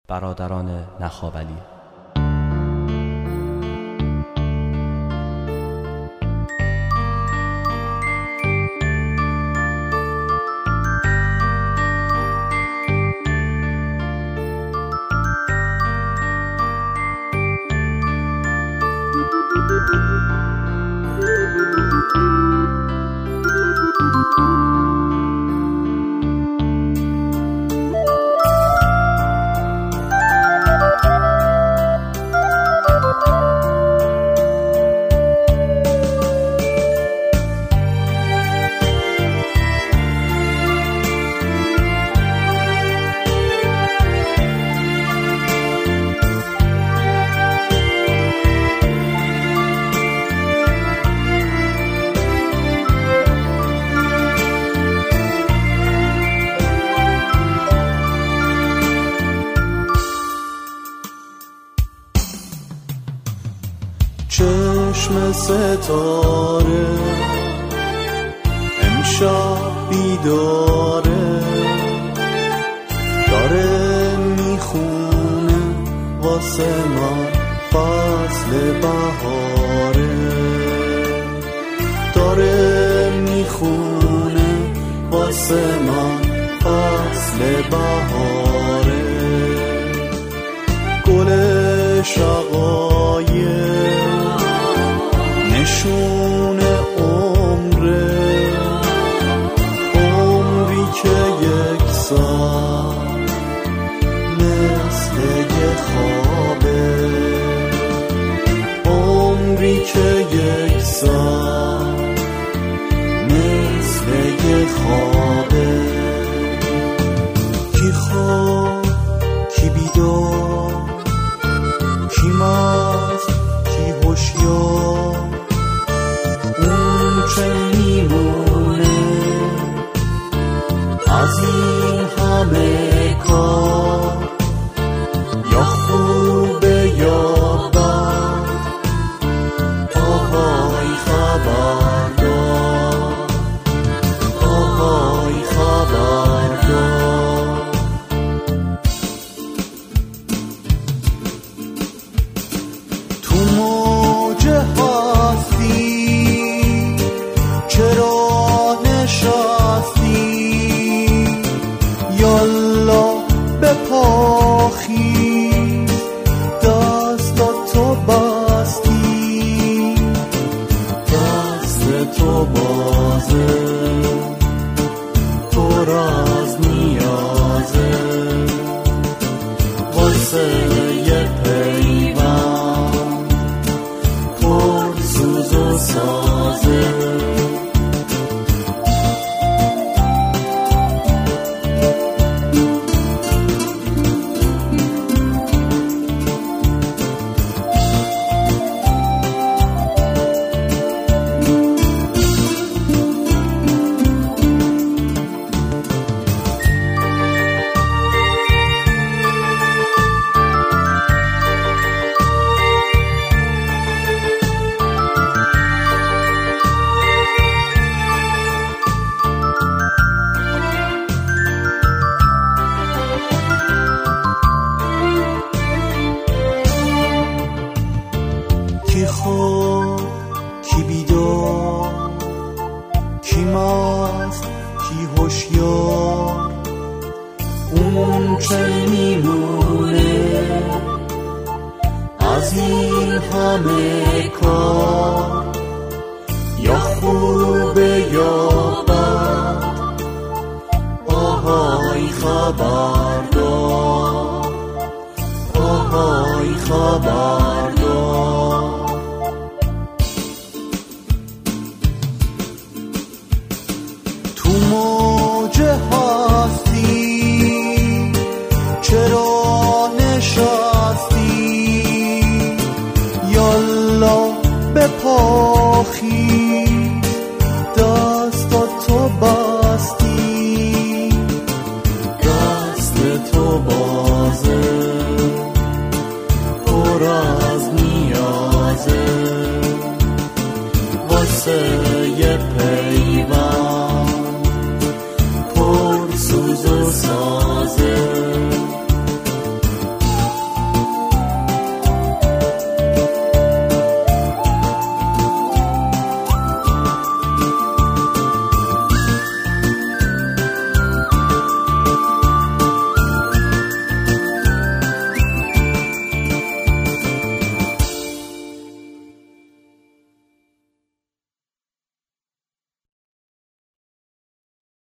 برادران نخابلی. چشم ستاره امشب بیداره، داره میخونه واسه ما فصل بهاره، داره میخونه واسه ما فصل بهاره. گل شقایق نشون عمری که یک سال مثل یه خوابه، عمری که یک سال مثل یه خوابه. کی خواب کی بیدار، کی مست کی هوشیار، اون چه میمونه از این همه کار، یا خوبه یا بد، آهای خبردار، آهای خبردار. تو موج هستی چرا نشستی، یالا بپاخی دستاتو بستی، دست تو بازه پر از نیازه، واسه یه پیوند پر سوز و سازه. کی خواب کی بیدار، کی مست کی هوشیار، اون چه میمونه از این همه کار، یا خوبه یا بد، آهای خبردار، آهای خبردار.